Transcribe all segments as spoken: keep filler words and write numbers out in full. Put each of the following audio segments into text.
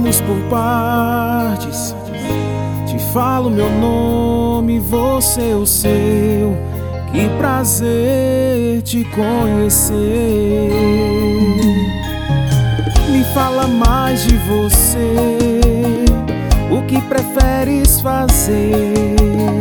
vamos por partes. Te falo meu nome, você o seu. Que prazer te conhecer. Me fala mais de você. O que preferes fazer?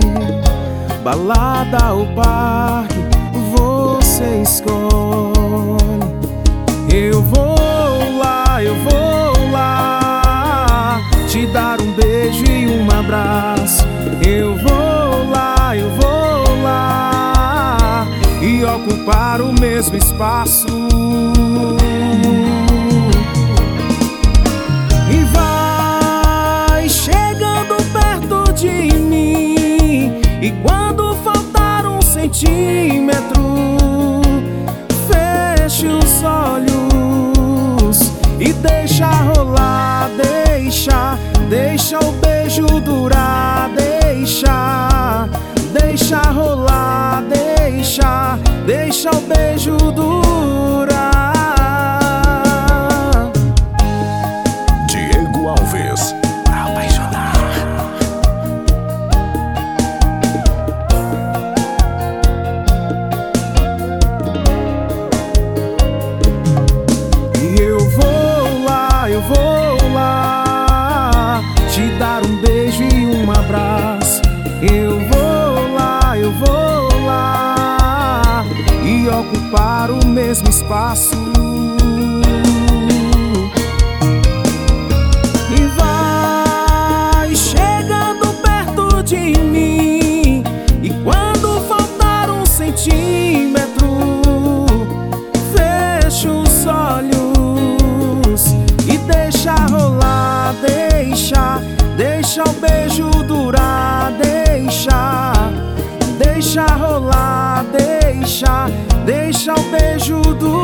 Balada ou parque? Você escolhe. Eu vou lá, eu vou lá te dar um beijo e um abraço. Eu vou lá, eu vou lá e ocupar o mesmo espaço. E vai chegando perto de mim, e quando faltar um centímetro, feche os olhos e deixa rolar. Deixa, deixa o beijo durar. Deixa, deixa rolar. Deixa, deixa o beijo durar. Diego Alves, pra apaixonar. E eu vou lá, eu vou lá te dar um beijo e um abraço. Eu vou lá, eu vou lá e ocupar o mesmo espaço. E vai chegando perto de mim, e quando faltar um centímetro, fecha os olhos e deixa rolar. Deixa, deixa o beijo durar. Deixa, deixa rolar. Deixa, deixa o beijo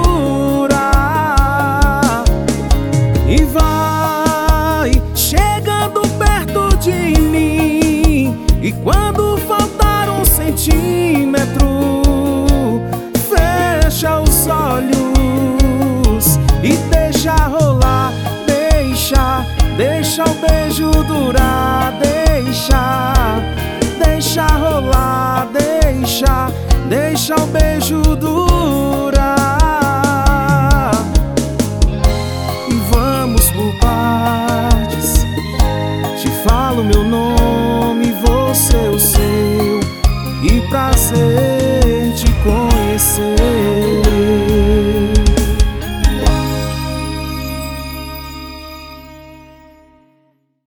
durar. E vai chegando perto de mim, e quando faltar um centímetro, fecha os olhos e deixa rolar. Deixa, deixa o beijo durar. Deixa, deixa rolar. Deixa, deixa o beijo durar. E vamos por partes. Te falo meu nome, você o seu. Que prazer te conhecer.